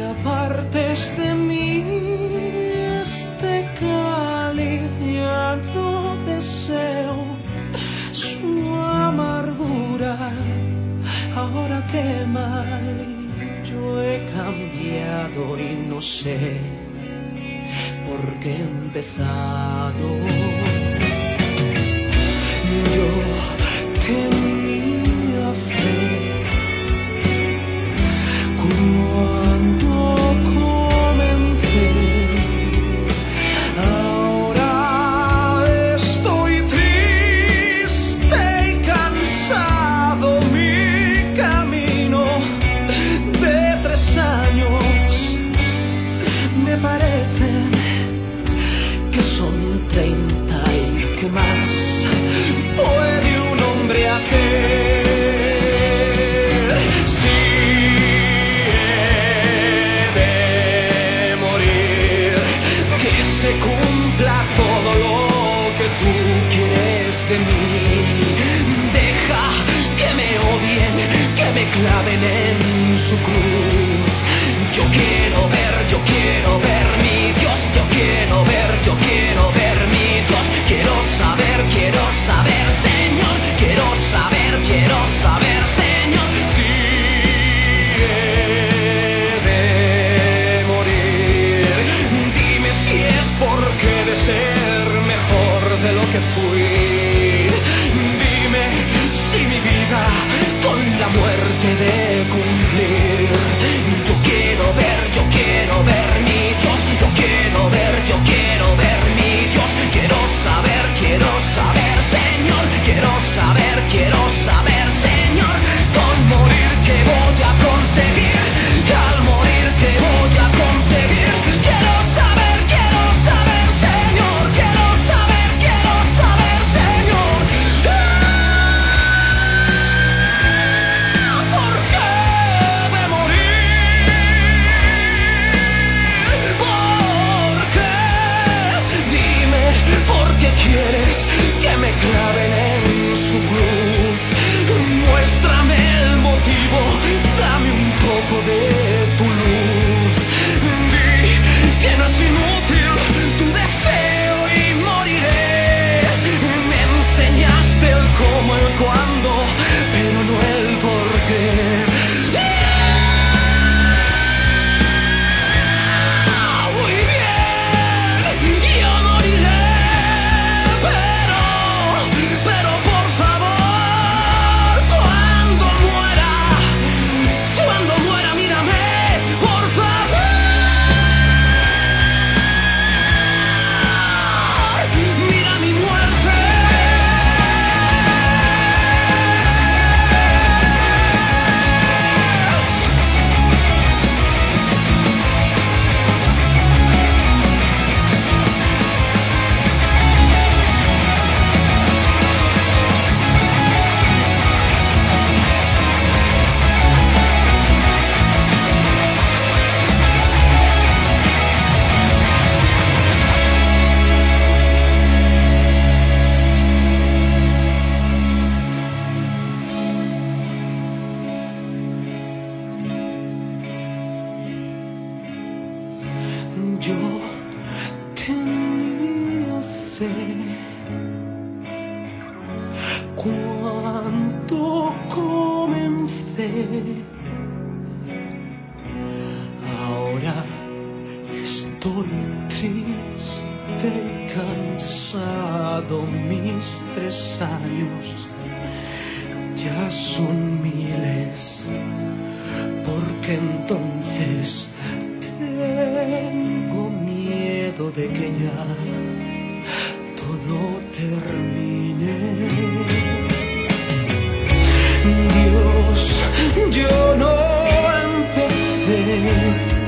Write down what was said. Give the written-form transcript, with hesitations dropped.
apartes de mí este cáliz, ya no deseo su amargura. Ahora quema y yo he cambiado y no sé por qué he empezado. Yo tenía fe cuando comencé. Ahora estoy triste y cansado. Mi camino de 3 años me parecen que son 30 y que más puede un hombre hacer. Si he de morir, que se cumpla todo lo que tú quieres de mí. Deja que me odien, que me claven en su cruz. Yo quiero ver mi Dios, yo quiero ver mi Dios. Quiero saber, Señor, quiero saber, Señor. Si he de morir, dime si es porque he de ser mejor de lo que fui. Dime si mi vida con la muerte de cumplir. Yo quiero ver mi Dios, yo quiero ver mi Dios. Quiero saber, Señor, quiero saber, Señor. Con morir que voy a conseguir, al morir que voy a conseguir. Quiero saber, Señor, quiero saber, Señor. ¿Por qué de morir? ¿Por qué? Dime, ¿por qué quieres que me claven en su cruz? Muéstrame el motivo, dame un poco de tu luz. Di que no es inútil tu deseo y moriré. Me enseñaste el cómo, el cuándo, pero no el por qué. Muy bien, yo moriré, pero por favor, cuando muera, mírame, por favor. Mira mi muerte. Yo tenía fe cuando comencé. Ahora estoy triste y cansado. Mis 3 años ya son miles, porque entonces tengo miedo de que ya todo termine. Dios, yo no empecé